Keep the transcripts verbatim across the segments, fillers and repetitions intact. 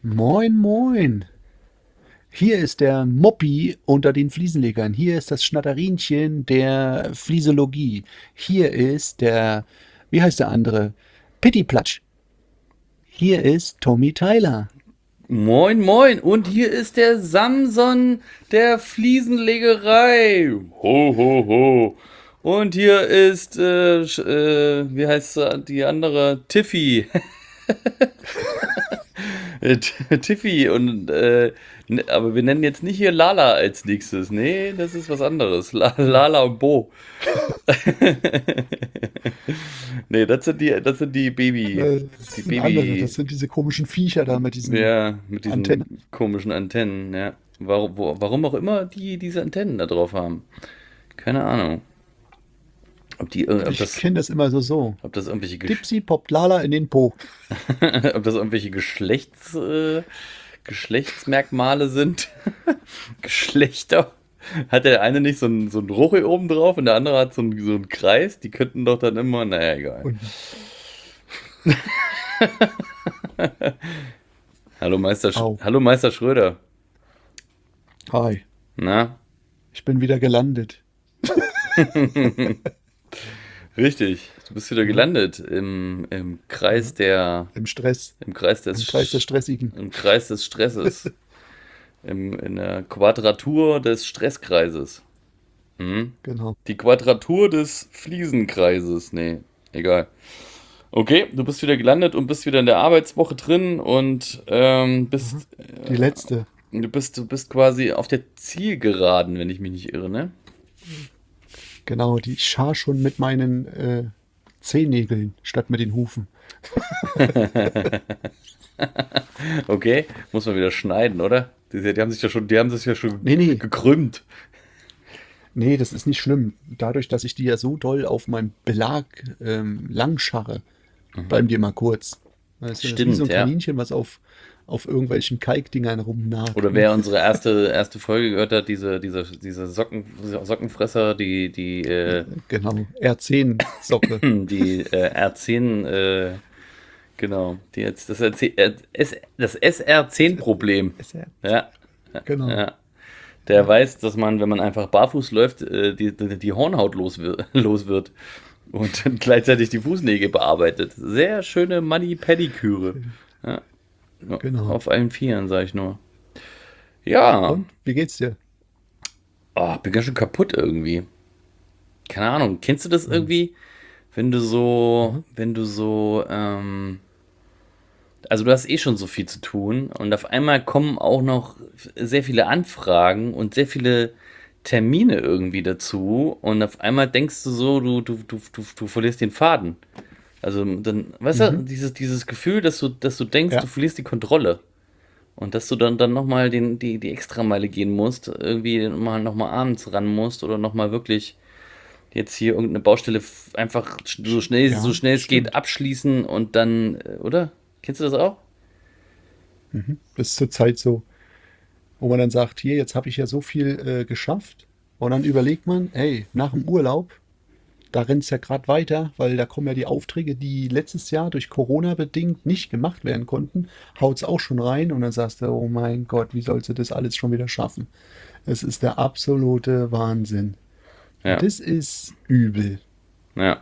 Moin, moin. Hier ist der Moppi unter den Fliesenlegern. Hier ist das Schnatterinchen der Fliesologie. Hier ist der, wie heißt der andere? Pittiplatsch. Hier ist Tommy Tyler. Moin, moin. Und hier ist der Samson der Fliesenlegerei. Ho, ho, ho. Und hier ist, äh, sch- äh, wie heißt sie, die andere? Tiffy. Äh, T- Tiffy. Und, äh, ne- aber wir nennen jetzt nicht hier Lala als nächstes. Nee, das ist was anderes. La Lala und Bo. Nee, das sind die, das sind die Baby, Äh, die Das sind andere. Baby. Das sind diese komischen Viecher da mit diesen Ja, mit diesen Antennen. komischen Antennen, ja. Warum, wo, warum auch immer die diese Antennen da drauf haben. Keine Ahnung. Ob die, ir- ob Ich das, kenne das immer so so. ob das irgendwelche, Gesch Dipsy poppt Lala in den Po. ob das irgendwelche Geschlechts, äh, Geschlechtsmerkmale sind. Geschlechter. Hat der eine nicht so ein, so ein Roche oben drauf und der andere hat so einen, so einen Kreis? Die könnten doch dann immer, naja, egal. Und Hallo Meister, Sch au. Hallo Meister Schröder. Hi. Na, Ich bin wieder gelandet. richtig. Du bist wieder Ja, gelandet im, im ja. Kreis der, Im Stress. im Kreis des, Im Kreis der Sch- Stressigen. im Kreis des Stresses, im, in der Quadratur des Stresskreises. Mhm. Genau. Die Quadratur des Fliesenkreises. Nee, egal. Okay, du bist wieder gelandet und bist wieder in der Arbeitswoche drin und ähm, Mhm. bist, Die letzte. du bist, du bist quasi auf der Zielgeraden, wenn ich mich nicht irre, ne? Genau, die ich schar schon mit meinen äh, Zehennägeln statt mit den Hufen. Okay, muss man wieder schneiden, oder? Die, die haben sich ja schon, die haben sich ja schon Nee, nee, gekrümmt. nee, das ist nicht schlimm. Dadurch, dass ich die ja so doll auf meinem Belag ähm, langscharre, bleiben die immer kurz. Weißt du, das ist wie so Stimmt, ein ja. Kaninchen, was auf, auf irgendwelchen Kalkdingern rumnagt. Oder Ne? wer unsere erste, erste Folge gehört hat, diese, diese, diese Socken, Sockenfresser, die, die, äh, Genau, R zehn Socke. die äh, R zehn, äh, genau, die jetzt das, R zehn, äh, S, das S R zehn-Problem. Ist ja- Ja, Genau. ja. Der weiß, dass man, wenn man einfach barfuß läuft, äh, die, die, die Hornhaut los, wir- los wird. Und dann gleichzeitig die Fußnägel bearbeitet. Sehr schöne Mani-Pediküre. Ja, ja, Genau. auf allen Vieren, sag ich nur. Ja, Und wie geht's dir? oh, bin ganz schön kaputt irgendwie. Keine Ahnung, kennst du das Mhm. irgendwie, wenn du so, Mhm. wenn du so, ähm, also du hast eh schon so viel zu tun und auf einmal kommen auch noch sehr viele Anfragen und sehr viele Termine irgendwie dazu und auf einmal denkst du so, du, du, du, du, du verlierst den Faden. Also dann, weißt du, Mhm. dieses, dieses Gefühl, dass du, dass du denkst, du Ja, verlierst die Kontrolle und dass du dann, dann nochmal den, die, die Extrameile gehen musst, irgendwie mal nochmal abends ran musst oder nochmal wirklich jetzt hier irgendeine Baustelle f- einfach sch- so schnell, so ja, schnell es geht stimmt. abschließen und dann, äh, oder? Kennst du das auch? Mhm. Das ist zurzeit so, wo man dann sagt, hier, jetzt habe ich ja so viel äh, geschafft. Und dann überlegt man, hey, nach dem Urlaub, da rennt es ja gerade weiter, weil da kommen ja die Aufträge, die letztes Jahr durch Corona bedingt nicht gemacht werden konnten, haut es auch schon rein und dann sagst du, oh mein Gott, wie sollst du das alles schon wieder schaffen? Es ist der absolute Wahnsinn. Und Ja, das ist übel. ja.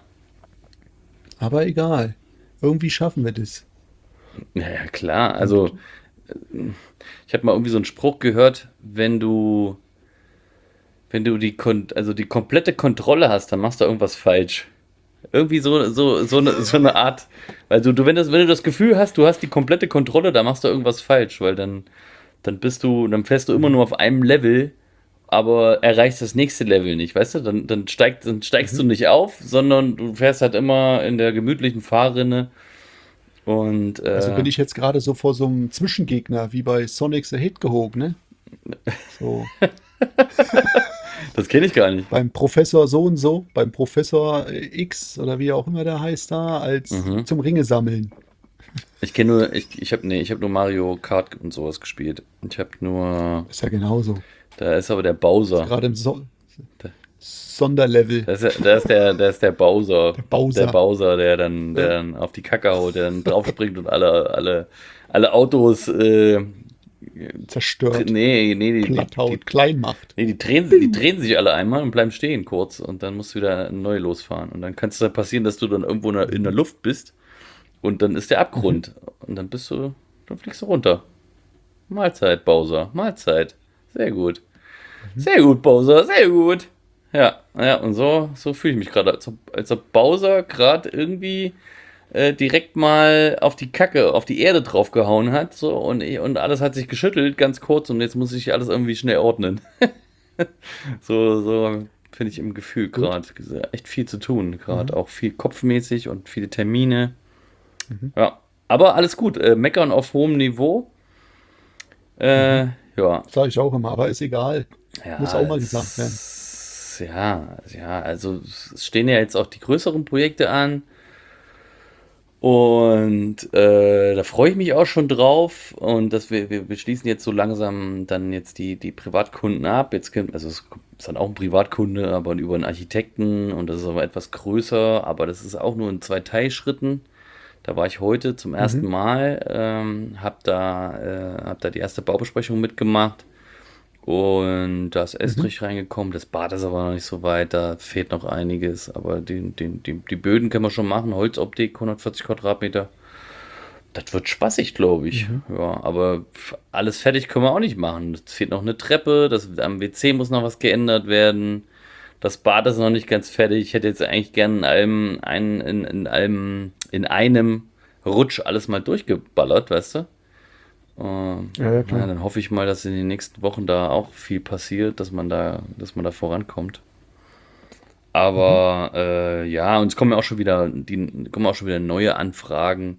Aber egal. Irgendwie schaffen wir das. Ja, ja, klar. Und Also, ich habe mal irgendwie so einen Spruch gehört, wenn du, wenn du die, Kon also die komplette Kontrolle hast, dann machst du irgendwas falsch. Irgendwie so, so, so eine, so eine Art, weil du, du, wenn das, wenn du das Gefühl hast, du hast die komplette Kontrolle, dann machst du irgendwas falsch, weil dann, dann bist du, dann fährst du immer mhm. nur auf einem Level, aber erreichst das nächste Level nicht, weißt du? Dann, dann, steigt, dann steigst du Mhm. nicht auf, sondern du fährst halt immer in der gemütlichen Fahrrinne und Also äh, bin ich jetzt gerade so vor so einem Zwischengegner, wie bei Sonic the Hedgehog, ne? So, das kenne ich gar nicht. beim Professor so und so, beim Professor äh, X oder wie auch immer der heißt da, als Mhm. zum Ringe sammeln. Ich kenne nur, ich, ich habe nee, ich habe nur Mario Kart und sowas gespielt. Ich habe nur, Ist ja genauso. da ist aber der Ist Bowser. gerade im so Da, Sonderlevel. da ist, der, da ist der, da ist der Bowser. Der Der Bowser. Bowser, der dann, der Ja. dann auf die Kacke haut, der dann draufspringt und alle, alle, alle Autos, äh, Zerstört, nee, nee, die, die, platt haut, die, klein macht. nee, die drehen, die drehen sich alle einmal und bleiben stehen kurz und dann musst du wieder neu losfahren. Und dann kann es dann passieren, dass du dann irgendwo in der, in der Luft bist und dann ist der Abgrund. Und dann bist du, dann fliegst du runter. Mahlzeit, Bowser, Mahlzeit. Sehr gut. Sehr gut, Bowser, sehr gut. Ja, ja, und so, so fühle ich mich gerade, als ob, als ob Bowser gerade irgendwie äh, direkt mal auf die Kacke, auf die Erde draufgehauen hat, so, und, und alles hat sich geschüttelt, ganz kurz, und jetzt muss ich alles irgendwie schnell ordnen. So, so finde ich im Gefühl gerade. Echt viel zu tun, gerade. Mhm. Auch viel kopfmäßig und viele Termine. Ja, aber alles gut. Äh, meckern auf hohem Niveau. Äh, ja. Sag ich auch immer, aber ist egal. Ja, Muss auch mal gesagt werden. es- Ja, ja, also es stehen ja jetzt auch die größeren Projekte an. Und äh, da freue ich mich auch schon drauf. Und dass wir, wir, wir schließen jetzt so langsam dann jetzt die, die Privatkunden ab. Jetzt kommt, also es ist dann auch ein Privatkunde, aber über einen Architekten und das ist aber etwas größer, aber das ist auch nur in zwei Teilschritten. Da war ich heute zum ersten Mhm. Mal, ähm, hab da, äh, hab da die erste Baubesprechung mitgemacht. Und da ist Mhm. Estrich reingekommen. Das Bad ist aber noch nicht so weit. Da fehlt noch einiges. Aber den, den, die, die Böden können wir schon machen. Holzoptik, hundertvierzig Quadratmeter. Das wird spaßig, glaube ich. Mhm. Ja, aber f- alles fertig können wir auch nicht machen. Es fehlt noch eine Treppe. Das, am W C muss noch was geändert werden. Das Bad ist noch nicht ganz fertig. Ich hätte jetzt eigentlich gern in einem, ein, in, in einem, in einem Rutsch alles mal durchgeballert, weißt du? Äh, Ja, ja, naja, klar. dann hoffe ich mal, dass in den nächsten Wochen da auch viel passiert, dass man da, dass man da vorankommt. Mhm. Aber äh, ja, und es kommen ja auch schon wieder, die kommen auch schon wieder neue Anfragen.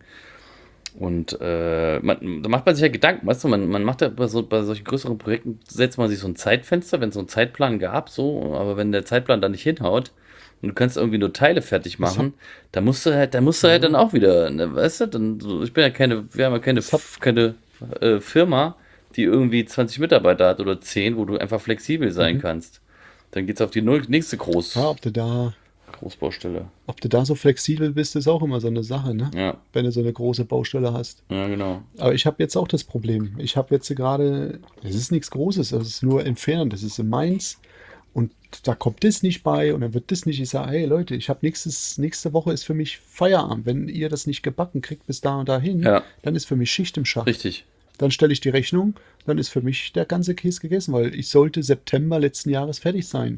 Und äh, man, da macht man sich ja Gedanken, weißt du, man, man macht ja bei, so, bei solchen größeren Projekten, setzt man sich so ein Zeitfenster, wenn es so einen Zeitplan gab, so, aber wenn der Zeitplan da nicht hinhaut und du kannst irgendwie nur Teile fertig Das hab, machen, da musst du halt, da musst du halt dann ja, auch wieder, ne, weißt du, dann, so, ich bin ja keine, wir haben ja keine, das hab, F- keine äh, Firma, die irgendwie zwanzig Mitarbeiter hat oder zehn, wo du einfach flexibel sein mhm. kannst. Dann geht's auf die null, nächste Ja, Groß, ob du da, Großbaustelle. ob du da so flexibel bist, ist auch immer so eine Sache, ne? Ja, Wenn du so eine große Baustelle hast. ja, genau. Aber ich habe jetzt auch das Problem. Ich habe jetzt gerade, es ist nichts Großes, es ist nur entfernt, das ist in Mainz und da kommt das nicht bei und dann wird das nicht. Ich sage, hey Leute, ich habe nächstes, nächste Woche ist für mich Feierabend. Wenn ihr das nicht gebacken kriegt bis da und dahin, Ja, dann ist für mich Schicht im Schacht. richtig. Dann stelle ich die Rechnung, dann ist für mich der ganze Käse gegessen, weil ich sollte September letzten Jahres fertig sein.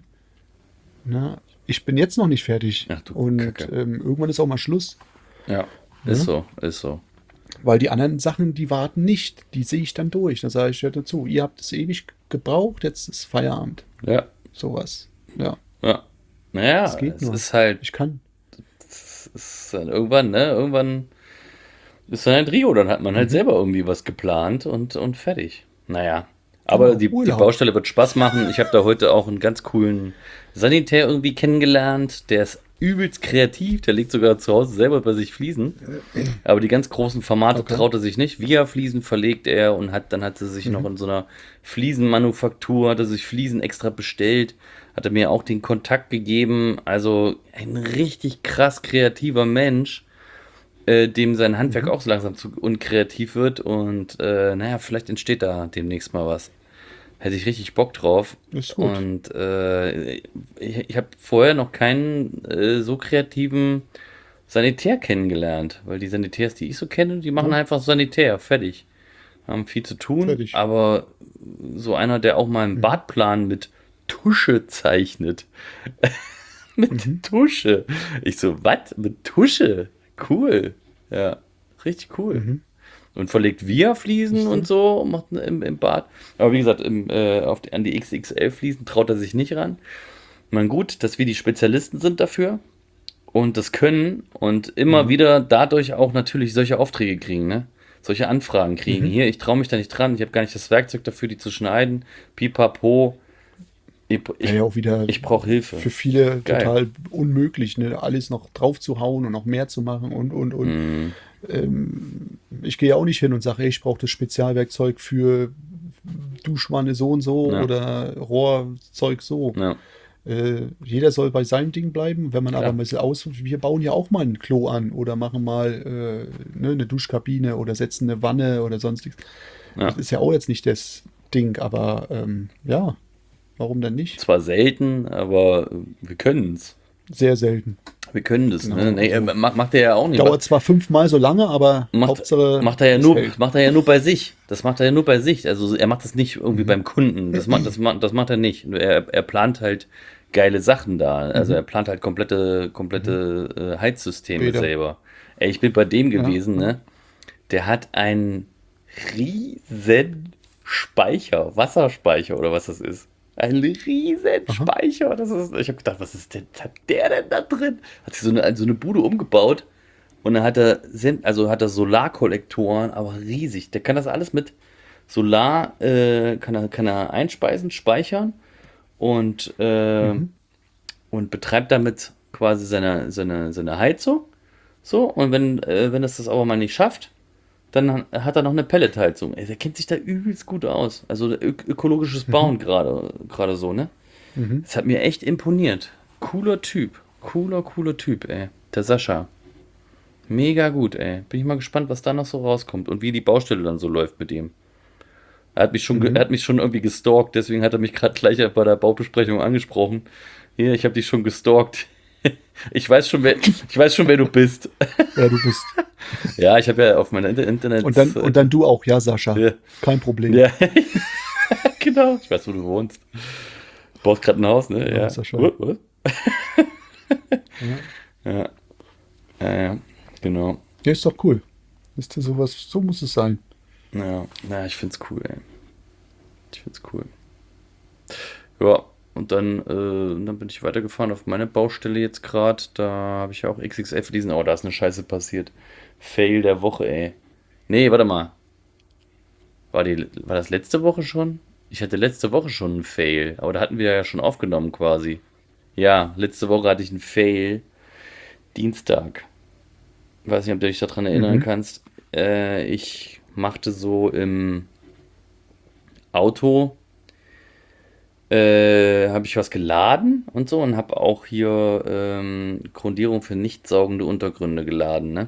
Na, ich bin jetzt noch nicht fertig Ach du und Kacke. ähm, irgendwann ist auch mal Schluss. Ja, ist Ne? so, ist so. Weil die anderen Sachen, die warten nicht. Die sehe ich dann durch. Dann sage ich ja dazu, ihr habt es ewig gebraucht, jetzt ist Feierabend. Ja, Sowas. Ja, ja. Naja, es geht es nur. ist halt, Ich kann. es ist dann irgendwann, ne? Irgendwann ist dann ein Trio, dann hat man halt Mhm. selber irgendwie was geplant und, und fertig. Naja. Aber Genau, die, die Urlaub. Baustelle wird Spaß machen. Ich habe da heute auch einen ganz coolen Sanitär irgendwie kennengelernt. Der ist übelst kreativ. Der legt sogar zu Hause selber bei sich Fliesen. Aber die ganz großen Formate Okay. traut er sich nicht. Via Fliesen verlegt er und hat dann hat er sich noch Mhm. in so einer Fliesenmanufaktur, hat er sich Fliesen extra bestellt, hat er mir auch den Kontakt gegeben. Also ein richtig krass kreativer Mensch, äh, dem sein Handwerk Mhm. auch so langsam zu unkreativ wird. Und äh, naja, vielleicht entsteht da demnächst mal was. Hätte ich richtig Bock drauf. Ist gut. Und äh, ich, ich habe vorher noch keinen äh, so kreativen Sanitär kennengelernt, weil die Sanitärs, die ich so kenne, die machen Ja, einfach Sanitär, fertig. Haben viel zu tun, fertig. aber so einer, der auch mal einen Mhm. Badplan mit Tusche zeichnet. Mhm. Mit Tusche. Ich so, was? Mit Tusche? Cool. Ja, richtig cool. Mhm. Und verlegt Via-Fliesen Siehst und du? so und macht im, im Bad. Aber wie gesagt, im, äh, auf die, an die X X L-Fliesen traut er sich nicht ran. Man gut, dass wir die Spezialisten sind dafür und das können und immer Mhm. wieder dadurch auch natürlich solche Aufträge kriegen, ne? Solche Anfragen kriegen. Mhm. Hier, ich traue mich da nicht dran, ich habe gar nicht das Werkzeug dafür, die zu schneiden. Pipapo, ich, Ja, ich, ja, auch wieder ich brauche Hilfe. für viele Geil. total unmöglich, ne? Alles noch drauf zu hauen und noch mehr zu machen und, und, und. Mm, Ähm, ich gehe auch nicht hin und sage, ey, ich brauche das Spezialwerkzeug für Duschwanne so und so ja, oder Rohrzeug so. ja, Äh, jeder soll bei seinem Ding bleiben. Wenn man Klar. aber ein bisschen aus, wir bauen ja auch mal ein Klo an oder machen mal äh, ne, eine Duschkabine oder setzen eine Wanne oder sonstiges. Das Ja. ist ja auch jetzt nicht das Ding, aber ähm, ja, warum denn nicht? Zwar selten, aber wir können es. Sehr selten. Wir können das, Genau, ne? Nee, also- äh, macht, macht er ja auch nicht. Dauert zwar fünfmal so lange, aber Macht, Hauptsache macht er ja es nur, hält. macht er ja nur bei sich. Das macht er ja nur bei sich. Also er macht das nicht irgendwie Mhm. beim Kunden. Das macht, das macht, das macht er nicht. Er, er plant halt geile Sachen da. Also Mhm. er plant halt komplette, komplette äh, Heizsysteme Bäder. selber. Ey, ich bin bei dem Ja, gewesen, ja. ne? Der hat einen riesen Speicher, Wasserspeicher oder was das ist. Ein riesen Aha. Speicher. Das ist, ich habe gedacht, was ist denn, was hat der denn da drin? Hat sich so eine, so eine Bude umgebaut und dann hat er, Sen- also hat er Solarkollektoren, aber riesig. Der kann das alles mit Solar, äh, kann er, kann er einspeisen, speichern und, äh, Mhm. und betreibt damit quasi seine, seine, seine Heizung. So, und wenn, äh, wenn es das aber mal nicht schafft, dann hat er noch eine Pelletheizung. Ey, der kennt sich da übelst gut aus. Also ök ökologisches Bauen gerade gerade so, ne? Mhm. Das hat mir echt imponiert. Cooler Typ. Cooler, cooler Typ, ey. Der Sascha. Mega gut, ey. Bin ich mal gespannt, was da noch so rauskommt und wie die Baustelle dann so läuft mit ihm. Er hat mich schon, ge- Mhm. er hat mich schon irgendwie gestalkt, deswegen hat er mich gerade gleich bei der Baubesprechung angesprochen. Hier, ich habe dich schon gestalkt. Ich weiß schon, wer, ich weiß schon, wer du bist. Ja, du bist. Ja, ich habe ja auf meiner Inter- Internet. Und dann, und dann du auch, ja, Sascha. Ja. Kein Problem. Ja, genau. Ich weiß, wo du wohnst. Du baust gerade ein Haus, ne? Ja, Ja. ist ja schön. What, what? Ja. Ja. Ja, ja, genau. Ja, ist doch cool. Ist ja sowas, so muss es sein. Ja, na, ich find's cool, ey. Ich find's cool. Ja, und dann, äh, dann bin ich weitergefahren auf meine Baustelle jetzt gerade. Da habe ich ja auch X X L verlesen. Oh, da ist eine Scheiße passiert. Fail der Woche, ey. Nee, warte mal. War, die, war das letzte Woche schon? Ich hatte letzte Woche schon einen Fail, aber da hatten wir ja schon aufgenommen quasi. Ja, letzte Woche hatte ich einen Fail. Dienstag. Weiß nicht, ob du dich daran erinnern Mhm. kannst. Äh, ich machte so im Auto, äh, habe ich was geladen und so und habe auch hier ähm, Grundierung für nicht saugende Untergründe geladen, ne?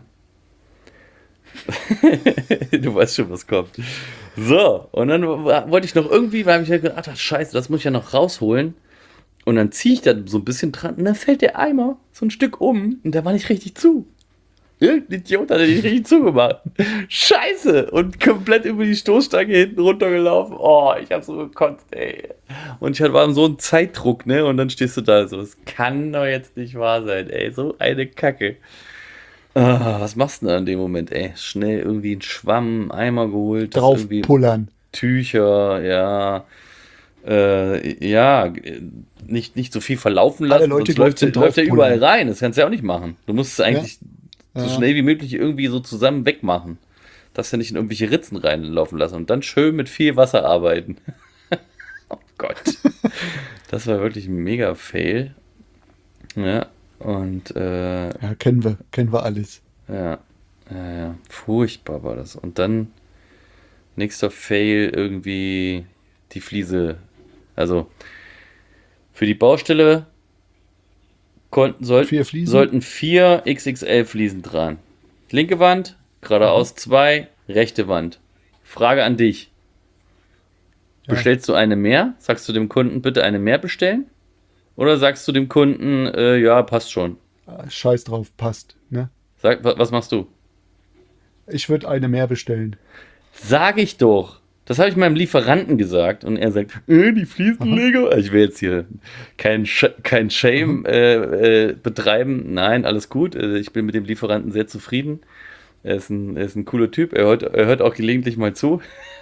Du weißt schon, was kommt. So, und dann wa- wollte ich noch irgendwie, weil ich ja gedacht, ach, scheiße, das muss ich ja noch rausholen. Und dann ziehe ich da so ein bisschen dran und dann fällt der Eimer so ein Stück um und der war nicht richtig zu. Irgendein Idiot hat er nicht richtig zugemacht. Scheiße! Und komplett über die Stoßstange hinten runtergelaufen. Oh, ich hab so gekotzt, ey. Und ich war so ein Zeitdruck, ne? Und dann stehst du da so, es kann doch jetzt nicht wahr sein, ey. So eine Kacke. Ah, was machst du denn da in dem Moment, ey? Schnell irgendwie einen Schwamm, einen Eimer geholt, das Drauf irgendwie pullern. Tücher, ja. Äh, ja, äh, nicht, nicht so viel verlaufen Alle lassen, Leute sonst läuft, zum läuft er überall Draufpullern. rein. Das kannst du ja auch nicht machen. Du musst es eigentlich so Ja. schnell wie möglich irgendwie so zusammen wegmachen. Dass er nicht in irgendwelche Ritzen reinlaufen lassen und dann schön mit viel Wasser arbeiten. Oh Gott. Das war wirklich ein mega Fail. Ja, und äh, Ja, kennen wir. Kennen wir alles. ja, ja, ja, furchtbar war das. Und dann nächster Fail irgendwie die Fliese. Also für die Baustelle konnten, sollten, Vier Fliesen? sollten vier X X L Fliesen dran. Linke Wand, geradeaus zwei, rechte Wand. Frage an dich. Ja. Bestellst du eine mehr? Sagst du dem Kunden, bitte eine mehr bestellen? Oder sagst du dem Kunden, äh, ja, passt schon? Ah, Scheiß drauf, passt. Ne? Sag, wa- was machst du? Ich würde eine mehr bestellen. Sag ich doch. Das habe ich meinem Lieferanten gesagt und er sagt, äh, die Fliesenleger. Also ich will jetzt hier kein, Sch kein Shame äh, äh, betreiben. Nein, alles gut. Äh, Ich bin mit dem Lieferanten sehr zufrieden. Er ist ein, er ist ein cooler Typ. Er hört, er hört auch gelegentlich mal zu.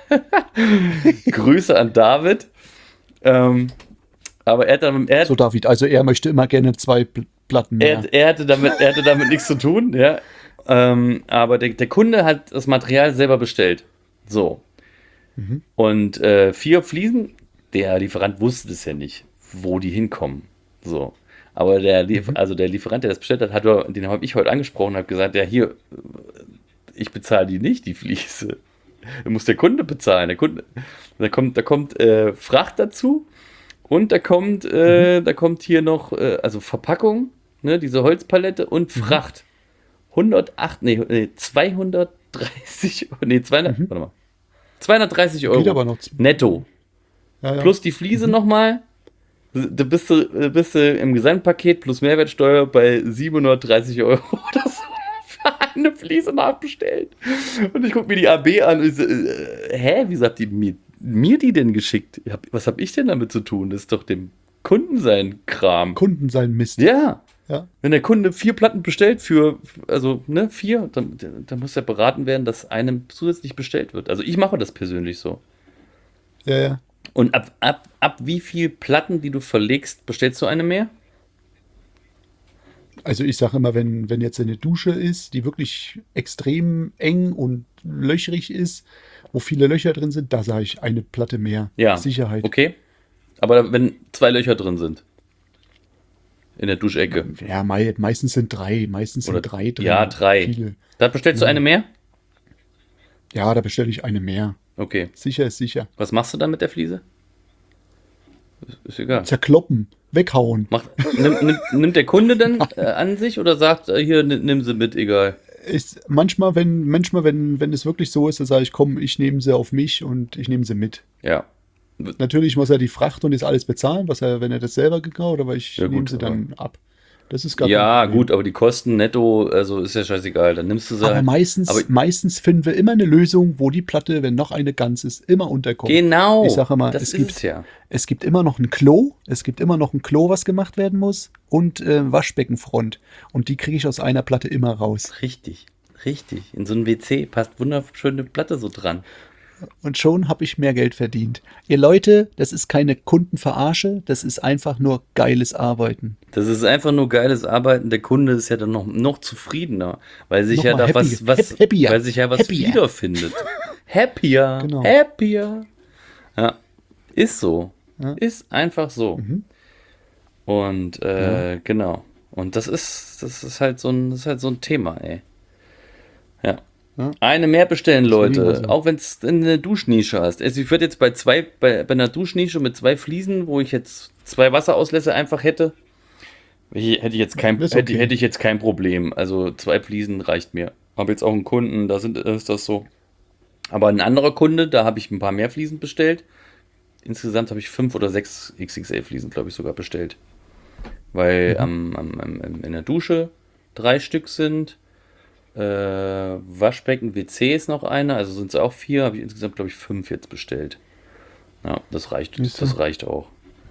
Grüße an David. Ähm, aber er hat, damit, er, hat, So, David, also er möchte immer gerne zwei Pl- Platten mehr. er, er, hatte damit, er hatte damit nichts zu tun. Ja. Ähm, aber der, der Kunde hat das Material selber bestellt. So. Und äh, vier Fliesen, der Lieferant wusste das ja nicht, wo die hinkommen. So. Aber der, Lief also der Lieferant, der das bestellt hat, hat er- den habe ich heute angesprochen und habe gesagt, ja hier, ich bezahle die nicht, die Fliese. Da muss der Kunde bezahlen. Der Kunde, da kommt, da kommt äh, Fracht dazu Und da kommt, äh, da kommt hier noch, äh, also Verpackung, ne, diese Holzpalette und Fracht. hundertacht, nee, nee, zweihundertdreißig, nee, zweihundert, Mhm. warte mal. zweihundertdreißig Geht Euro. aber noch. Netto. Ja, ja. Plus die Fliese nochmal. Da bist du, bist du im Gesamtpaket plus Mehrwertsteuer bei siebenhundertdreißig Euro oder so für eine Fliese nachbestellt. Und ich gucke mir die A B an und ich so, äh, hä, wieso habt ihr mir, mir die denn geschickt? Hab- Was habe ich denn damit zu tun? Das ist doch dem Kunden sein Kram. Kunden sein Mist. Ja, Ja. wenn der Kunde vier Platten bestellt für, also ne, vier, dann, dann muss ja beraten werden, dass einem zusätzlich bestellt wird. Also ich mache das persönlich so. Ja, ja. Und ab, ab, ab wie viel Platten, die du verlegst, bestellst du eine mehr? Also ich sage immer, wenn, wenn jetzt eine Dusche ist, die wirklich extrem eng und löchrig ist, wo viele Löcher drin sind, da sage ich eine Platte mehr. Ja. Sicherheit. Okay. Aber wenn zwei Löcher drin sind. In der Duschecke. Ja, mei, meistens sind drei. Meistens Oder sind drei drin. Ja, drei. Viele. Da bestellst du eine mehr? Ja, da bestelle ich eine mehr. Okay. Sicher ist sicher. Was machst du dann mit der Fliese? Ist, ist egal. Zerkloppen, weghauen. Macht, nimm, nimm, nimmt der Kunde dann äh, an sich oder sagt, äh, hier, nimm, nimm sie mit, egal. Ist manchmal, wenn, manchmal, wenn, wenn es wirklich so ist, dann sage ich, komm, ich nehme sie auf mich und ich nehme sie mit. Ja. Natürlich muss er die Fracht und das alles bezahlen, was er, wenn er das selber gekauft, aber ich Ja, gut, nehme sie dann ab. Das ist gar kein Ja, Problem. gut, aber die Kosten netto, also ist ja scheißegal. Dann nimmst du sie Aber halt. meistens, Aber- meistens finden wir immer eine Lösung, wo die Platte, wenn noch eine ganz ist, immer unterkommt. Genau. Ich sage mal, das es ist gibt, es ja. es gibt immer noch ein Klo, es gibt immer noch ein Klo, was gemacht werden muss und äh, Waschbeckenfront. Und die kriege ich aus einer Platte immer raus. Richtig, richtig. In so ein W C passt wunderschöne Platte so dran. Und schon habe ich mehr Geld verdient. Ihr Leute, das ist keine Kundenverarsche, das ist einfach nur geiles Arbeiten. Das ist einfach nur geiles Arbeiten. Der Kunde ist ja dann noch, noch zufriedener, weil sich Noch ja mal da happy- was, was hap- happier. weil sich ja was Happier. wiederfindet. Happier, Genau. happier. Ja, ist so. Ja. Ist einfach so. Mhm. Und äh, genau. Und das ist, das ist halt so ein, das ist halt so ein Thema, ey. Ja. Ja. Eine mehr bestellen, Leute. also. Auch wenn es eine Duschnische hast. Also ich würde jetzt bei zwei, bei, bei einer Duschnische mit zwei Fliesen, wo ich jetzt zwei Wasserauslässe einfach hätte, ich- hätte ich jetzt kein, Das ist hätte, okay. hätte ich jetzt kein Problem. Also zwei Fliesen reicht mir. Habe jetzt auch einen Kunden, da sind, ist das so. Aber ein anderer Kunde, da habe ich ein paar mehr Fliesen bestellt. Insgesamt habe ich fünf oder sechs X X L-Fliesen, glaube ich, sogar bestellt. Weil am, am, am, in der Dusche drei Stück sind. Äh, Waschbecken, W C ist noch eine, also sind es auch vier. Habe ich insgesamt, glaube ich, fünf jetzt bestellt. Ja, das reicht. Siehst du? Das reicht auch.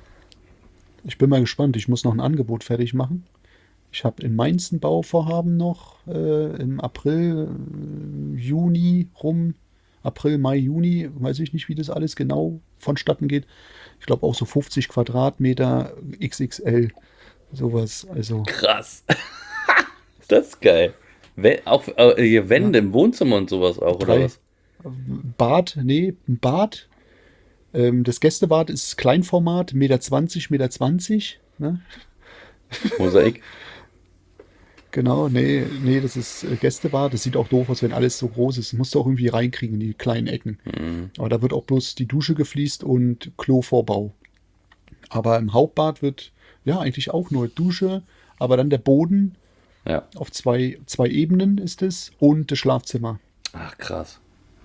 Ich bin mal gespannt, ich muss noch ein Angebot fertig machen. Ich habe in Mainz ein Bauvorhaben noch äh, im April, äh, Juni rum. April, Mai, Juni, weiß ich nicht, wie das alles genau vonstatten geht. Ich glaube auch so fünfzig Quadratmeter X X L, sowas. Also Krass. Das ist geil. We auch äh, hier Wände im Wohnzimmer und sowas auch, oder Drei. was? Bad, nee, ein Bad. Ähm, das Gästebad ist Kleinformat, eins Komma zwanzig Meter, eins Komma zwanzig. Ne? Mosaik. Genau, nee, nee, das ist äh, Gästebad. Das sieht auch doof aus, wenn alles so groß ist. Das musst du auch irgendwie reinkriegen in die kleinen Ecken. Mhm. Aber da wird auch bloß die Dusche gefliest und Klovorbau. Aber im Hauptbad wird ja eigentlich auch nur Dusche, aber dann der Boden Ja. auf zwei, zwei Ebenen ist es und das Schlafzimmer. Ach, krass.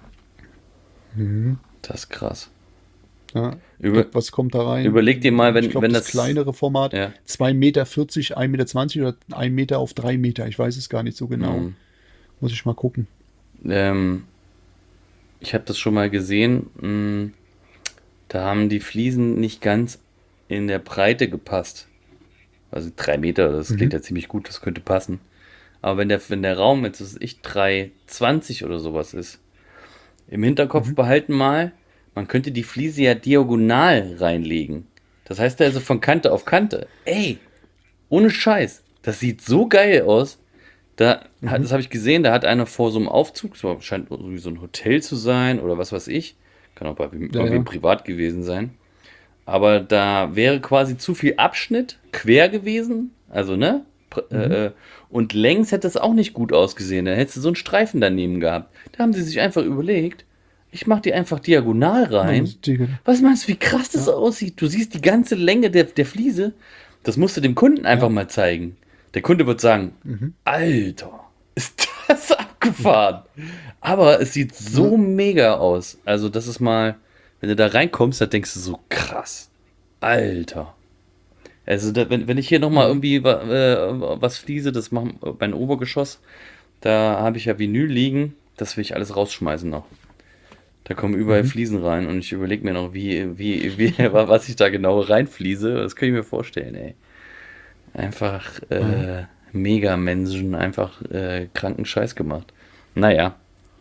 Mhm. Das ist krass. Ja. Über, Was kommt da rein? überleg dir mal, wenn, ich glaub, wenn das, das. kleinere Format, Ja. zwei Meter vierzig, ein Meter zwanzig oder ein Meter auf drei Meter. Ich weiß es gar nicht so genau. Mhm. Muss ich mal gucken. Ähm, ich habe das schon mal gesehen. mh, Da haben die Fliesen nicht ganz in der Breite gepasst. Also drei Meter, das Mhm. klingt ja ziemlich gut, das könnte passen. Aber wenn der, wenn der Raum jetzt, was weiß ich, drei zwanzig oder sowas ist, im Hinterkopf behalten mal, man könnte die Fliese ja diagonal reinlegen. Das heißt also von Kante auf Kante. Ey, ohne Scheiß, das sieht so geil aus. Da, hat- das habe ich gesehen, da hat einer vor so einem Aufzug, das war- scheint irgendwie so ein Hotel zu sein oder was weiß ich, kann auch bei wem- Ja, irgendwem ja. privat gewesen sein. Aber da wäre quasi zu viel Abschnitt quer gewesen, also ne? Pr- Äh, und längs hätte es auch nicht gut ausgesehen. Da hättest du so einen Streifen daneben gehabt. Da haben sie sich einfach überlegt, Ich mache die einfach diagonal rein. Was meinst du, wie krass das ja. aussieht? Du siehst die ganze Länge der, der Fliese. Das musst du dem Kunden einfach ja. mal zeigen. Der Kunde wird sagen, mhm. Alter, ist das abgefahren. Aber es sieht so mhm. mega aus. Also das ist mal, wenn du da reinkommst, dann denkst du so, krass. Alter. Also da, wenn, wenn ich hier nochmal irgendwie äh, was fliese, das macht mein Obergeschoss, da habe ich ja Vinyl liegen, das will ich alles rausschmeißen noch. Da kommen überall mhm. Fliesen rein und ich überlege mir noch, wie, wie, wie, was ich da genau reinfliese. Das kann ich mir vorstellen, ey. Einfach äh, mhm. mega Menschen, einfach äh, kranken Scheiß gemacht. Naja.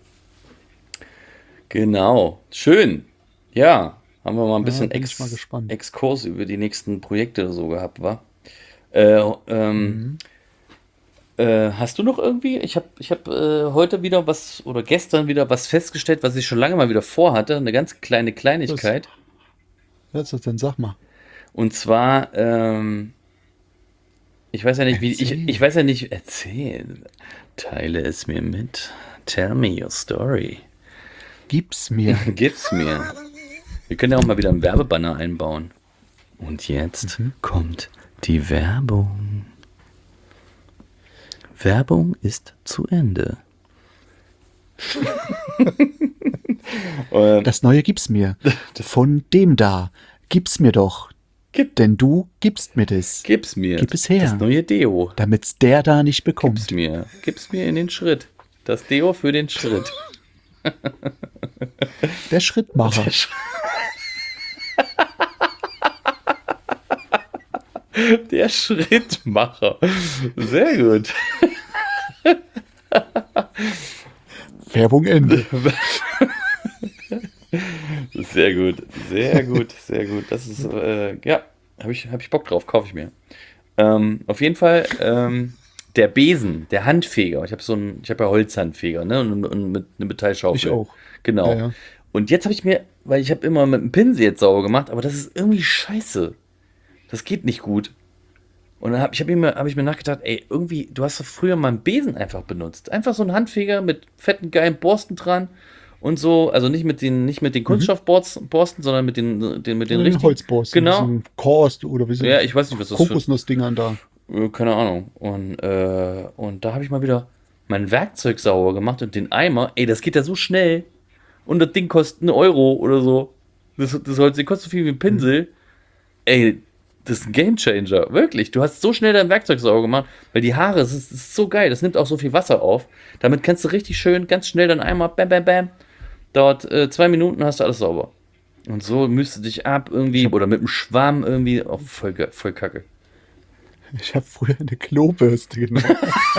Genau. Schön. Ja. Haben wir mal ein bisschen ja, Ex- mal Exkurs über die nächsten Projekte oder so gehabt, wa? Äh, ähm, mhm. äh, hast du noch irgendwie? Ich habe ich hab, äh, heute wieder was oder gestern wieder was festgestellt, was ich schon lange mal wieder vorhatte. Eine ganz kleine Kleinigkeit. Was ist das denn? Sag mal. Und zwar, ähm, ich weiß ja nicht, wie ich, ich weiß ja nicht, erzähl. Teile es mir mit. Tell me your story. Gib's mir. Gib's mir. Wir können ja auch mal wieder einen Werbebanner einbauen. Und jetzt mhm. kommt die Werbung. Werbung ist zu Ende. Das Neue gib's mir. Von dem da. Gib's mir doch. Gib. Denn du gibst mir das. Gib's mir. Gib es her. Das neue Deo. Damit's der da nicht bekommt. Gib's mir. Gib's mir in den Schritt. Das Deo für den Schritt. Der Schrittmacher. Der Sch- Der Schrittmacher. Sehr gut. Werbung Ende. Sehr gut, sehr gut, sehr gut. Das ist, äh, ja, habe ich, hab ich Bock drauf, kaufe ich mir. Ähm, auf jeden Fall, ähm, der Besen, der Handfeger. Ich habe so ein, ich habe ja Holzhandfeger, ne, und, und mit einer Metallschaufel. Ich auch. Genau. Ja, ja. Und jetzt habe ich mir, weil ich habe immer mit dem Pinsel jetzt sauber gemacht, aber das ist irgendwie scheiße. Das geht nicht gut. Und dann habe ich, hab mir, hab ich mir nachgedacht, ey, irgendwie, du hast doch früher mal einen Besen einfach benutzt. Einfach so einen Handfeger mit fetten, geilen Borsten dran und so. Also nicht mit den, nicht mit den Kunststoffborsten, sondern mit den, den, mit den, den richtigen Holzborsten. Genau. Korst oder wie so. Ja, ich weiß nicht, was das ist. Kokosnussdingern da. Keine Ahnung. Und, äh, und da habe ich mal wieder mein Werkzeug sauber gemacht und den Eimer. Ey, das geht ja so schnell. Und das Ding kostet einen Euro oder so. Das, das Holz, das kostet so viel wie ein Pinsel. Mhm. Ey, das ist ein Gamechanger, wirklich. Du hast so schnell dein Werkzeug sauber gemacht, weil die Haare, das ist, das ist so geil, das nimmt auch so viel Wasser auf. Damit kannst du richtig schön, ganz schnell dann einmal, bam, bam, bam, dauert äh, zwei Minuten, hast du alles sauber. Und so müsste dich ab irgendwie, oder mit einem Schwamm irgendwie, oh, voll, voll kacke. Ich habe früher eine Klobürste genommen.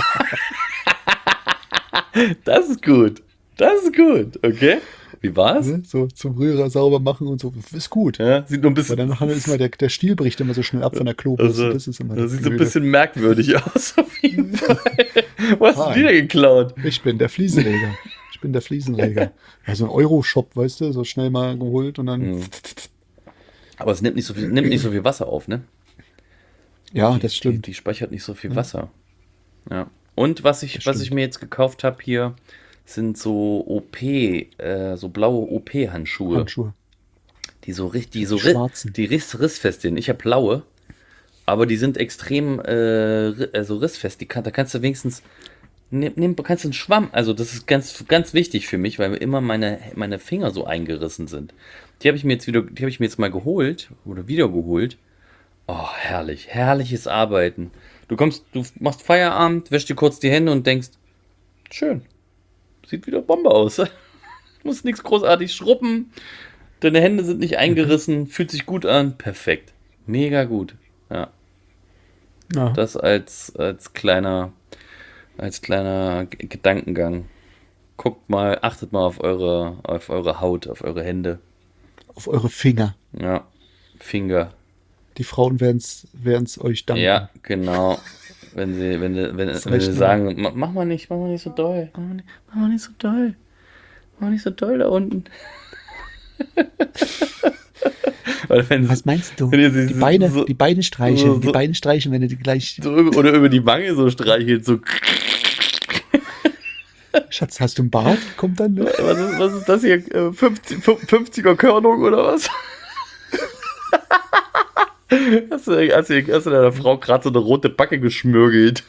Das ist gut, das ist gut, okay. Wie war's? Ne? So zum Rührer sauber machen und so. Ist gut. Ja, sieht nur ein bisschen. Weil dann ist mal der, der Stiel bricht immer so schnell ab von der Klobürste. Also, das ist immer das sieht so ein bisschen merkwürdig aus, auf jeden Fall. Wo hast Hi. du wieder geklaut? Ich bin der Fliesenleger. Ich bin der Fliesenleger. Ja, so ein Euro-Shop, weißt du, so schnell mal geholt und dann. Mhm. Aber es nimmt nicht so viel, nimmt nicht so viel Wasser auf, ne? Ja, die, das stimmt. Die, die speichert nicht so viel Wasser. Ja. Und was ich, was ich mir jetzt gekauft habe hier, sind so O P, äh, so blaue O P-Handschuhe. Handschuhe. Die so richtig, so schwarzen. Die riss, rissfest sind. Ich habe blaue, aber die sind extrem äh, also rissfest. Die kann, da kannst du wenigstens, nimm, nimm, kannst du einen Schwamm, also das ist ganz, ganz wichtig für mich, weil immer meine, meine Finger so eingerissen sind. Die habe ich mir jetzt wieder, die habe ich mir jetzt mal geholt oder wieder geholt. Oh, herrlich, herrliches Arbeiten. Du kommst, du machst Feierabend, wäschst dir kurz die Hände und denkst, schön. Sieht wieder Bombe aus. Du musst nichts großartig schrubben. Deine Hände sind nicht eingerissen. Fühlt sich gut an. Perfekt. Mega gut. Ja. Ja. Das als, als kleiner, als kleiner G- Gedankengang. Guckt mal, achtet mal auf eure, auf eure Haut, auf eure Hände. Auf eure Finger. Ja. Finger. Die Frauen werden es euch danken. Ja, genau. Wenn sie, wenn, wenn, wenn sie sagen, mach mal nicht, mach mal nicht so doll. Mach mal nicht, mach mal nicht so doll. Mach mal nicht so doll da unten. Oder wenn Was meinst du? Wenn sie, die, Beine, so, die Beine streicheln, so, die Beine streicheln, wenn du die gleich... So über, oder über die Wange so streichelt, so... Schatz, hast du einen Bart? Kommt dann, ne? Was ist, was ist das hier? Äh, fünfzig, fünfziger Körnung oder was? Hast du, hast du, hast du deiner Frau gerade so eine rote Backe geschmürgelt?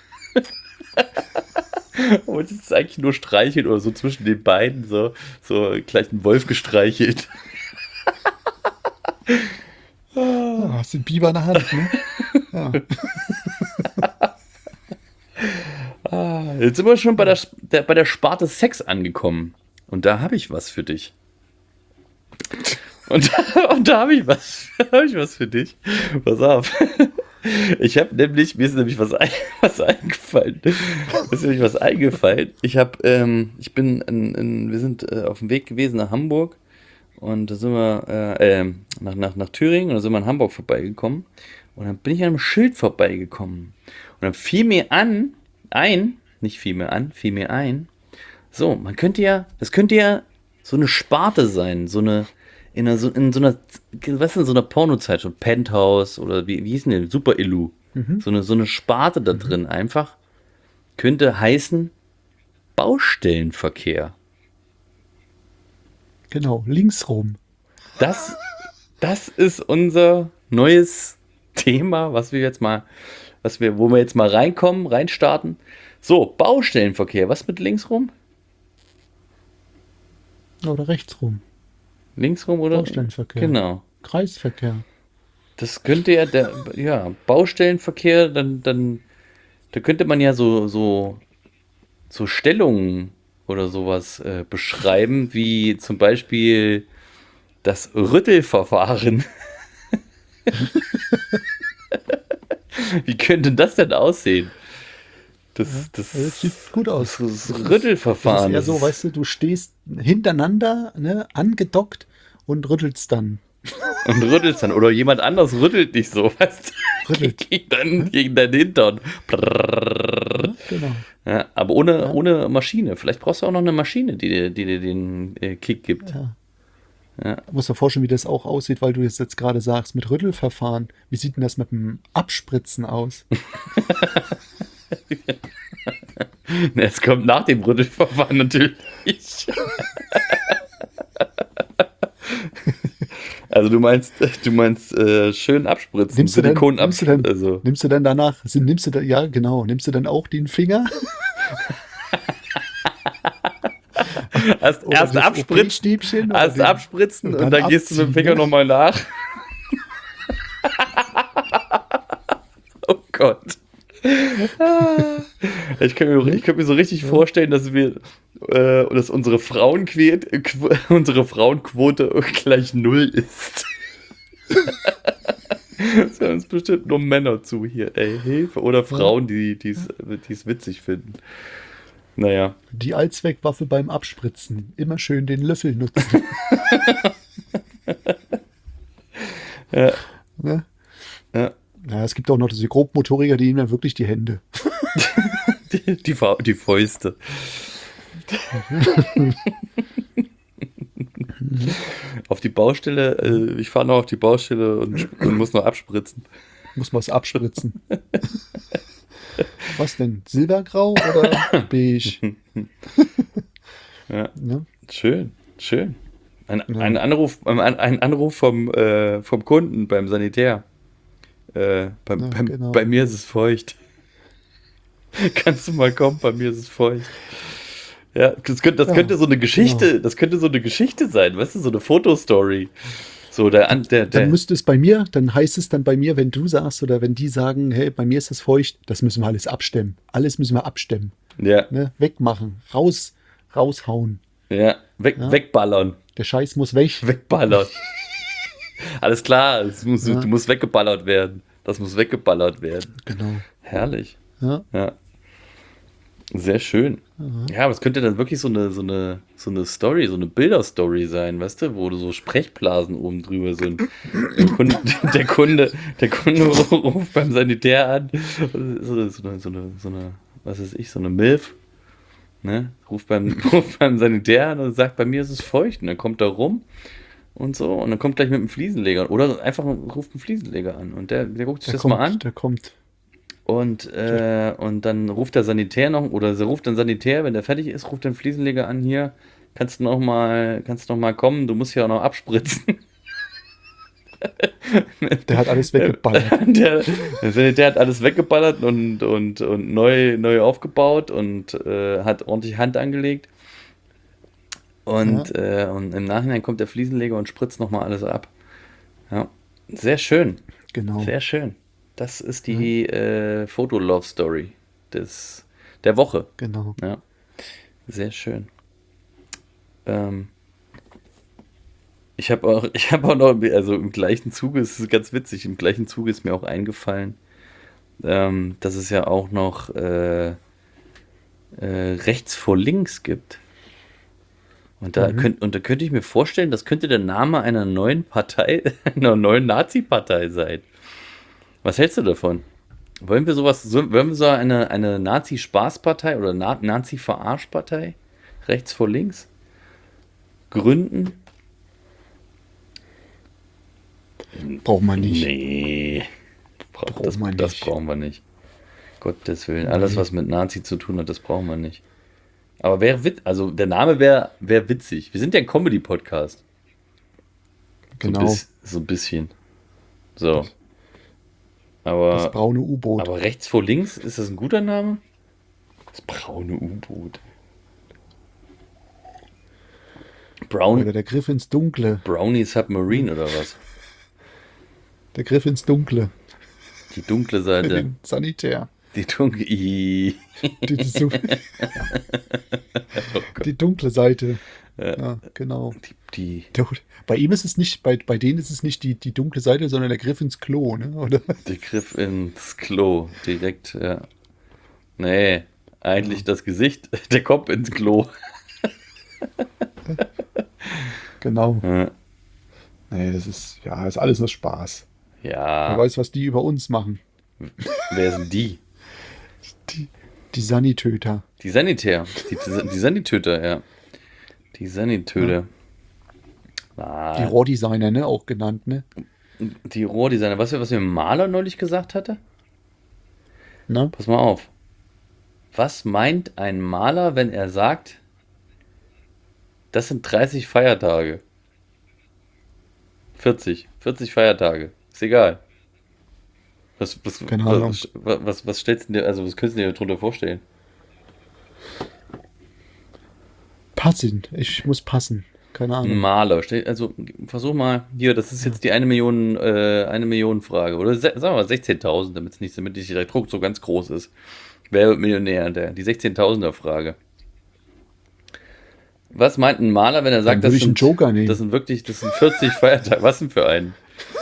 Und es ist eigentlich nur streicheln oder so zwischen den beiden, so, so gleich einen Wolf gestreichelt. Ah, hast du einen Biber in der Hand, ne? Ja. Ah, jetzt sind wir schon bei der, der, bei der Sparte Sex angekommen. Und da habe ich was für dich. Und, und da habe ich was, habe ich was für dich. Pass auf. Ich habe nämlich, mir ist nämlich was, ein, was eingefallen. Mir ist nämlich was eingefallen. Ich habe, ähm, ich bin, in, in, wir sind äh, auf dem Weg gewesen nach Hamburg und da sind wir äh, äh, nach, nach, nach Thüringen und da sind wir in Hamburg vorbeigekommen und dann bin ich an einem Schild vorbeigekommen und dann fiel mir an, ein, nicht fiel mir an, fiel mir ein. So, man könnte ja, das könnte ja so eine Sparte sein, so eine In, einer, so, in so einer, was in so einer Pornozeitschrift, Penthouse oder wie, wie hieß denn der? Super Illu. Mhm. So, eine, so eine Sparte da drin einfach könnte heißen Baustellenverkehr. Genau, links rum. Das, das ist unser neues Thema, was wir jetzt mal, was wir, wo wir jetzt mal reinkommen, reinstarten. So, Baustellenverkehr, was mit links rum? Oder rechts rum. Links rum oder? Baustellenverkehr. Genau. Kreisverkehr. Das könnte ja der, ja, Baustellenverkehr, dann, dann, da könnte man ja so, so, so Stellungen oder sowas äh, beschreiben, wie zum Beispiel das Rüttelverfahren. Wie könnte das denn aussehen? Das, das, ja, das sieht gut aus. Das, das Rüttelverfahren. Das ist eher so, weißt du, du stehst hintereinander, ne, angedockt und rüttelst dann. Und rüttelst dann. Oder jemand anders rüttelt dich so, weißt du? Rüttelt. Gegen, dein, gegen deinen Hintern. Ja, genau. Ja, aber ohne, Ja. ohne Maschine. Vielleicht brauchst du auch noch eine Maschine, die dir, die dir den äh, Kick gibt. Ja. Ja. Du musst dir vorstellen, wie das auch aussieht, weil du es jetzt gerade sagst, mit Rüttelverfahren. Wie sieht denn das mit dem Abspritzen aus? Es kommt nach dem Rüttelverfahren natürlich. Also du meinst, du meinst äh, schön abspritzen, Nimmst du, denn, Silikon nimmst, du denn, abspritzen. Also. nimmst du dann danach, nimmst du da, ja genau, nimmst du dann auch den Finger? Erst, Oder erst das abspritzen, O P-Stäbchen oder erst den- abspritzen und und dann dann gehst du mit dem abziehen, Finger ne? nochmal nach. Oh Gott. Ich kann mir, ich kann mir so richtig vorstellen, dass wir, äh, dass unsere Frauenquote, Qu- unsere Frauenquote gleich null ist. Es hören uns bestimmt nur Männer zu hier, ey, Hilfe. Oder Frauen, die die es witzig finden. Naja. Die Allzweckwaffe beim Abspritzen. Immer schön den Löffel nutzen. Ja. Ne? Ja. Ja, es gibt auch noch diese Grobmotoriker, die nehmen dann wirklich die Hände. Die, die, Fa- die Fäuste. Auf die Baustelle, äh, ich fahre noch auf die Baustelle und, sp- und muss noch abspritzen. Muss man es abspritzen. Was denn? Silbergrau oder beige? Ja. Ne? Schön, schön. Ein, Ja. ein Anruf, ein, ein Anruf vom, äh, vom Kunden beim Sanitär. Äh, bei, Ja, beim, genau. bei mir ist es feucht. Kannst du mal kommen? Bei mir ist es feucht. Ja, das könnte, das Ja, könnte so eine Geschichte, genau. das könnte so eine Geschichte sein, weißt du, so eine Fotostory. So der, An- der, der Dann müsste es bei mir, dann heißt es dann bei mir, wenn du sagst oder wenn die sagen, hey, bei mir ist es feucht, das müssen wir alles abstemmen. Alles müssen wir abstemmen. ja, Ne? Wegmachen, raus, raushauen. ja, weg, Ja. wegballern, Der Scheiß muss weg. wegballern. Alles klar, es muss, Ja. du musst weggeballert werden. Das muss weggeballert werden. Genau. Herrlich. Ja. Ja. Sehr schön. Ja, aber es könnte dann wirklich so eine, so eine, so eine Story, so eine Bilderstory sein, weißt du, wo so Sprechblasen oben drüber sind. Der Kunde, der Kunde, der Kunde ruft beim Sanitär an, so, so, eine, so, eine, so eine, was weiß ich, so eine Milf, ne, ruft beim, ruft beim Sanitär an und sagt, bei mir ist es feucht, und dann kommt er rum und so, und dann kommt gleich mit einem Fliesenleger, oder einfach ruft einen Fliesenleger an, und der, der guckt sich Der das kommt, mal an. der kommt. Und, äh, und dann ruft der Sanitär noch, oder sie ruft dann Sanitär, wenn der fertig ist, ruft den Fliesenleger an, hier, kannst du noch mal, kannst du noch mal kommen, du musst ja auch noch abspritzen. Der hat alles weggeballert. der, der Sanitär hat alles weggeballert und, und, und neu, neu aufgebaut und äh, hat ordentlich Hand angelegt. Und, ja. äh, und im Nachhinein kommt der Fliesenleger und spritzt nochmal alles ab. Ja, sehr schön. Genau. Sehr schön. Das ist die ja. äh, Foto-Love-Story des, der Woche. Genau. Ja, sehr schön. Ähm, ich habe auch, ich habe auch noch, also im gleichen Zuge, es ist ganz witzig, im gleichen Zuge ist mir auch eingefallen, ähm, dass es ja auch noch äh, äh, rechts vor links gibt. Und da, mhm. könnt, und da könnte ich mir vorstellen, das könnte der Name einer neuen Partei, einer neuen Nazi-Partei sein. Was hältst du davon? Wollen wir sowas, so, wollen wir so eine, eine Nazi-Spaßpartei oder Na- Nazi-Verarschpartei, rechts vor links, gründen? Braucht man nicht. Nee, Bra- Braucht das, man das nicht. brauchen wir nicht. Gottes Willen, alles, was mit Nazi zu tun hat, das brauchen wir nicht. Aber wäre wit- also der Name wäre wär witzig. Wir sind ja ein Comedy-Podcast. Genau. So, bis, so ein bisschen. So. Aber, das braune U-Boot. Aber rechts vor links, ist das ein guter Name? Das braune U-Boot. Brown, oder der Griff ins Dunkle. Brownie Submarine oder was? Der Griff ins Dunkle. Die dunkle Seite. Sanitär. Die dunkle. Die, die, die, oh die dunkle Seite. Ja, ja genau. Die, die bei ihm ist es nicht, bei, bei denen ist es nicht die, die dunkle Seite, sondern der Griff ins Klo, ne? Oder? Der Griff ins Klo, direkt, ja. Nee, eigentlich ja. Das Gesicht, der Kopf ins Klo. Genau. Ja. Nee, das ist, ja, ist alles nur Spaß. Ja. Wer weiß, was die über uns machen. Wer sind die? Die, die Sanitöter. Die Sanitär. Die, die Sanitöter, ja. Die Sanitöter. Ja. Ah. Die Rohrdesigner, ne? Auch genannt, ne? Die Rohrdesigner. Weißt du, was mir Maler neulich gesagt hatte? Na? Pass mal auf. Was meint ein Maler, wenn er sagt, das sind dreißig Feiertage? vierzig. vierzig Feiertage. Ist egal. Was, was, Keine Ahnung. Was, was, was stellst du dir, also was könntest du dir darunter vorstellen? Passend. Ich muss passen. Keine Ahnung. Ein Maler. Also versuch mal, hier, das ist jetzt die eine Million, äh, eine Million Frage. Oder sagen wir mal sechzehntausend, damit es nicht, damit nicht der Druck so ganz groß ist. Wer wird Millionär? Der, die sechzehntausender Frage. Was meint ein Maler, wenn er sagt, das sind, Joker nehmen. das sind wirklich, das sind vierzig Feiertage? Was denn für einen?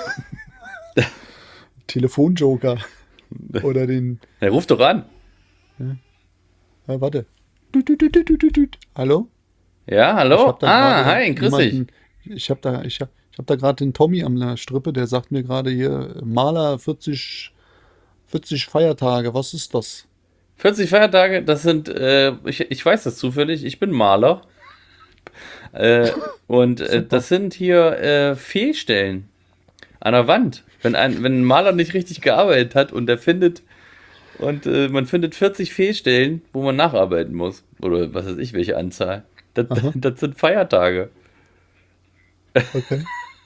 Telefonjoker. Oder den. Er ruft doch an. Ja, ja warte. Du, du, du, du, du, du. Hallo? Ja, hallo? Ah, hi, grüß dich. Ich habe da, ich hab, ich hab da gerade den Tommy am der Strippe, der sagt mir gerade hier, Maler vierzig, vierzig Feiertage, was ist das? vierzig Feiertage, das sind, äh, ich, ich weiß das zufällig, ich bin Maler. äh, und äh, das sind hier äh, Fehlstellen an der Wand. Wenn ein, wenn ein Maler nicht richtig gearbeitet hat und er findet, und äh, man findet vierzig Fehlstellen, wo man nacharbeiten muss. Oder was weiß ich, welche Anzahl. Das, das sind Feiertage. Okay.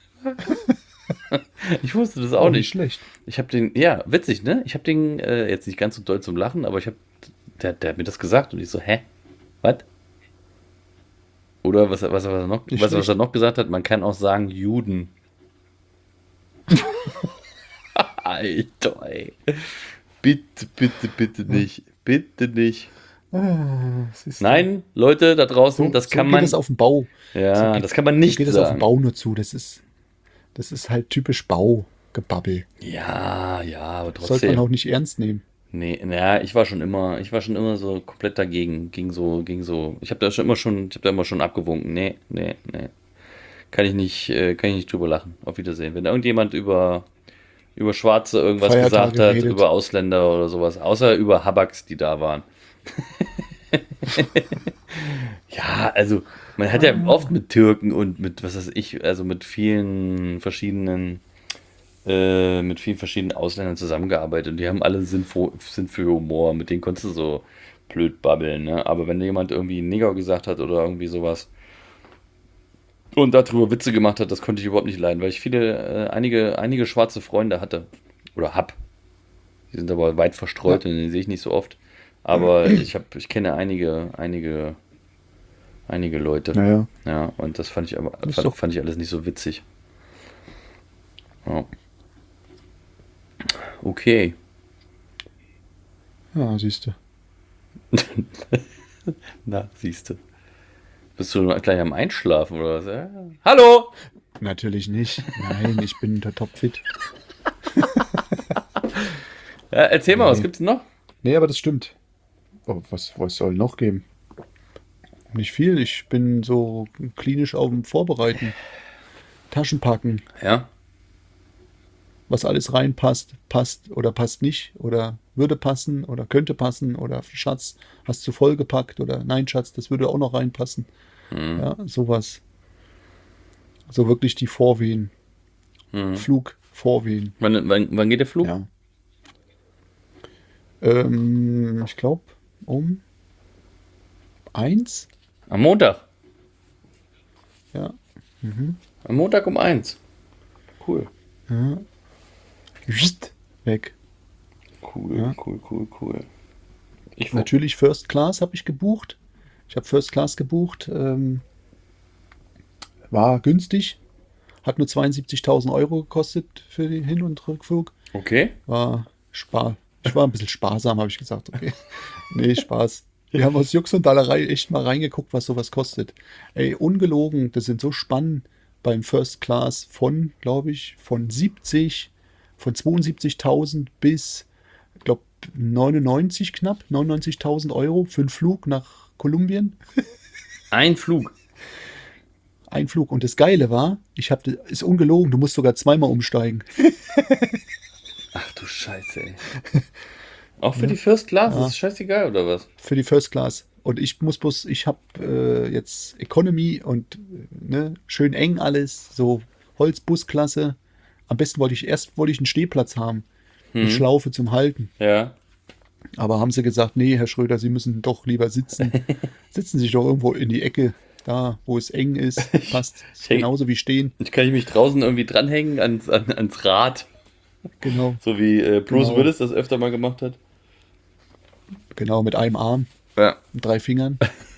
Ich wusste das auch, auch nicht. nicht schlecht. Ich habe den, ja, witzig, ne? Ich habe den, äh, jetzt nicht ganz so doll zum Lachen, aber ich habe, der, der hat mir das gesagt und ich so, hä? Was? Oder was, was, was, er noch, was, was er noch gesagt hat, man kann auch sagen Juden. Alter, ey. Bitte, bitte, bitte nicht. Bitte nicht. Ah, Nein, Leute da draußen, so, das so kann geht man. Das auf dem Bau. Ja, so geht, das kann man nicht so geht sagen. Das auf dem Bau nur zu. Das ist, das ist halt typisch Baugebabbel. Ja, ja, aber trotzdem. Sollte man auch nicht ernst nehmen. Nee, naja, ich war schon immer, ich war schon immer so komplett dagegen. Ging so, ging so. Ich habe da schon immer schon, ich habe da immer schon abgewunken. Nee, nee, nee. Kann ich nicht, äh, kann ich nicht drüber lachen. Auf Wiedersehen. Wenn irgendjemand über, über Schwarze irgendwas Feiertage gesagt hat, redet. über Ausländer oder sowas, außer über Habaks, die da waren. Ja, also man hat ja oft mit Türken und mit, was weiß ich, also mit vielen verschiedenen äh, mit vielen verschiedenen Ausländern zusammengearbeitet und die haben alle Sinn für, Sinn für Humor, mit denen konntest du so blöd babbeln, ne? Aber wenn jemand irgendwie Nigger gesagt hat oder irgendwie sowas und darüber Witze gemacht hat, das konnte ich überhaupt nicht leiden, weil ich viele, äh, einige, einige schwarze Freunde hatte oder hab. Die sind aber weit verstreut Ja. und die sehe ich nicht so oft. Aber ich habe, ich kenne einige, einige, einige Leute. Naja, Ja, und das fand ich aber ist fand, doch. fand ich alles nicht so witzig. Ja, okay. Ja, siehst du. Na, siehst du. Bist du gleich am Einschlafen oder was? Ja. Hallo! Natürlich nicht. Nein, ich bin der topfit. Ja, erzähl mal, was Nee. gibt's noch? Nee, aber das stimmt. Oh, was, was soll noch geben? Nicht viel. Ich bin so klinisch auf dem Vorbereiten. Taschen packen, Ja. was alles reinpasst, passt oder passt nicht oder würde passen oder könnte passen oder Schatz, hast du vollgepackt oder nein, Schatz, das würde auch noch reinpassen. Hm. Ja, sowas. So wirklich die Vorwehen. Hm. Flugvorwehen. Wann, wann, wann geht der Flug? Ja. Ähm, ich glaube um eins. Am Montag. Ja. Am Montag um eins. Cool. Ja. Weg. Cool, Ja. cool, cool, cool. Ich wo- Natürlich First Class habe ich gebucht. Ich habe First Class gebucht. Ähm, war günstig. Hat nur zweiundsiebzigtausend Euro gekostet für den Hin- und Rückflug. Okay. War spar. Ich war ein bisschen sparsam, habe ich gesagt. Okay. Nee, Spaß. Wir haben aus Jux und Dallerei echt mal reingeguckt, was sowas kostet. Ey, ungelogen, das sind so Spannen beim First Class von, glaube ich, von siebzig, von zweiundsiebzigtausend bis, ich glaube, neunundneunzig knapp, neunundneunzigtausend Euro für einen Flug nach Kolumbien. Ein Flug. Ein Flug. Und das Geile war, ich habe, ist ungelogen, du musst sogar zweimal umsteigen. Ach du Scheiße, ey. Auch für die First Class, Ja. das ist scheißegal, oder was? Für die First Class. Und ich muss bloß, ich habe äh, jetzt Economy und äh, ne, schön eng alles, so Holzbusklasse. Am besten wollte ich erst wollte ich einen Stehplatz haben, mit Schlaufe zum Halten. Ja. Aber haben sie gesagt, nee, Herr Schröder, Sie müssen doch lieber sitzen. Sitzen Sie sich doch irgendwo in die Ecke, da, wo es eng ist. Passt. Ist Ich- genauso wie stehen. Ich kann mich draußen irgendwie dranhängen ans, an, ans Rad, Genau, so wie äh, Bruce Genau. Willis das öfter mal gemacht hat. genau, mit einem Arm, Ja, mit drei Fingern.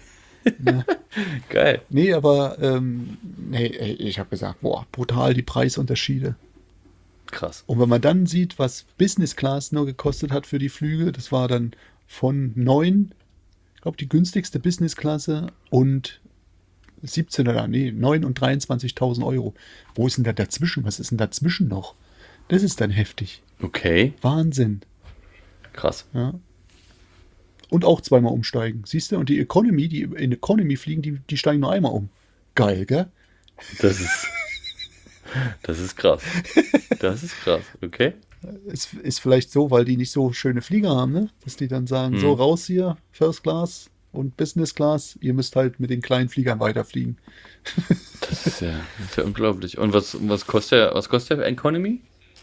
geil. Nee, aber ähm, nee, ey, ich habe gesagt, boah, brutal die Preisunterschiede. Krass. Und wenn man dann sieht, was Business Class nur gekostet hat für die Flüge, das war dann von neun, ich glaube, die günstigste Business Klasse und siebzehn oder nee, neun und dreiundzwanzigtausend Euro. Wo ist denn da dazwischen? Was ist denn dazwischen noch? Das ist dann heftig. Okay, Wahnsinn. krass. Ja. Und auch zweimal umsteigen. Siehst du? Und die Economy, die in Economy fliegen, die, die steigen nur einmal um. Geil, gell? Das ist. Das ist krass. Das ist krass, okay? Es ist vielleicht so, weil die nicht so schöne Flieger haben, ne? Dass die dann sagen, Hm. so raus hier, First Class und Business Class, ihr müsst halt mit den kleinen Fliegern weiterfliegen. Das ist ja, das ist ja unglaublich. Und was, was kostet der, was kostet der Economy?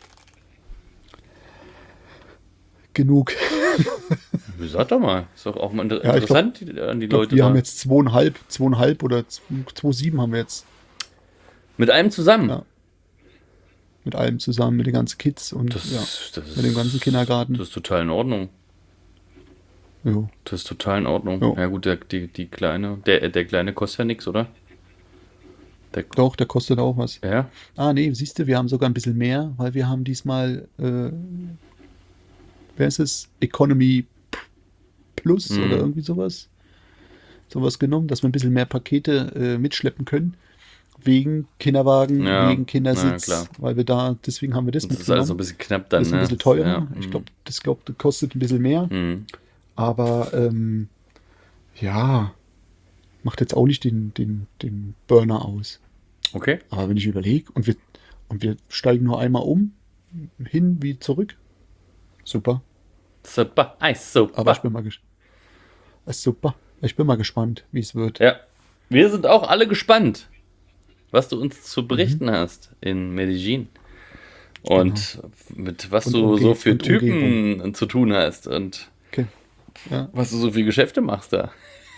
Genug. Sag doch mal. Ist doch auch mal inter Ja, ich glaub- interessant die, an die Ich glaub, Leute wir da. haben jetzt zweieinhalb, zweieinhalb oder zwei Komma sieben haben wir jetzt Mit einem zusammen. Ja. mit allem zusammen, mit den ganzen Kids und Das, ja, ist- das ist, mit dem ganzen Kindergarten. Das ist total in Ordnung. Jo. Das ist total in Ordnung. Ja. Ja gut, der, die, die kleine, der, der kleine kostet ja nichts, oder? Der, Doch, der kostet auch was. ja? Ah, nee, siehst du, wir haben sogar ein bisschen mehr, weil wir haben diesmal, äh, wer ist es? Economy Plus Mhm. oder irgendwie sowas. Sowas genommen, dass wir ein bisschen mehr Pakete äh, mitschleppen können. Wegen Kinderwagen, Ja, wegen Kindersitz, na klar. weil wir da, deswegen haben wir das Das ist alles so ein mitgenommen. bisschen knapp dann, Das ist ein ne? bisschen teurer. Ja. Ich glaube, das, glaub, das kostet ein bisschen mehr. Mhm. Aber ähm, ja, macht jetzt auch nicht den, den, den Burner aus. Okay. Aber wenn ich überlege und wir, und wir steigen nur einmal um, hin wie zurück, super. Super. Eis, super. Aber ich bin mal, ges- ist super. Ich bin mal gespannt, wie es wird. Ja. Wir sind auch alle gespannt, was du uns Mhm. zu berichten hast in Medellin. Und mit was Und du Umge- so für und Typen Umgebung. zu tun hast und Okay. Ja. was du so für Geschäfte machst da.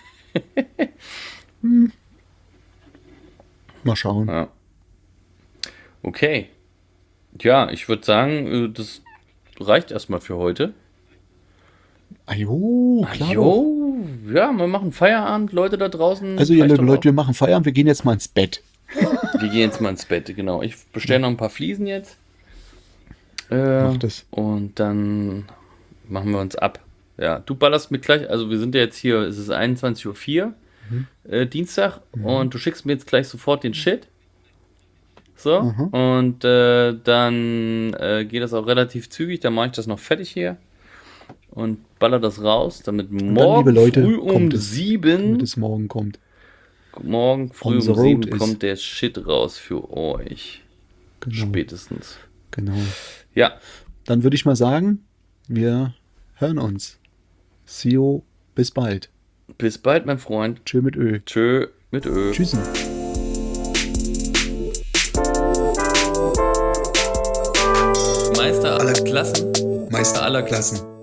Mal schauen. Ja. Okay. Ja, ich würde sagen, äh, das reicht erstmal für heute. Ajo, klar. doch. Jo, ja, wir machen Feierabend, Leute da draußen. Also, ihr reicht liebe doch Leute, wir machen Feierabend, wir gehen jetzt mal ins Bett. auch. Wir gehen jetzt mal ins Bett, genau. Ich bestelle noch ein paar Fliesen jetzt. Äh, Mach das. Und dann machen wir uns ab. Ja, du ballerst mit gleich, also wir sind ja jetzt hier, es ist einundzwanzig Uhr vier, Mhm. äh, Dienstag, und du schickst mir jetzt gleich sofort den Shit. So, Mhm. und äh, dann äh, geht das auch relativ zügig, dann mache ich das noch fertig hier und baller das raus, damit morgen dann, liebe Leute, früh um kommt es, sieben, Damit es morgen kommt. morgen früh on the um road sieben ist. kommt der Shit raus für euch. Genau. Spätestens. Genau. Ja, Dann würde ich mal sagen, wir hören uns. See you, bis bald. bis bald, mein Freund. Tschö mit Ö. Tschö mit Ö. Tschüssen. Meister aller Klassen. Meister aller Klassen.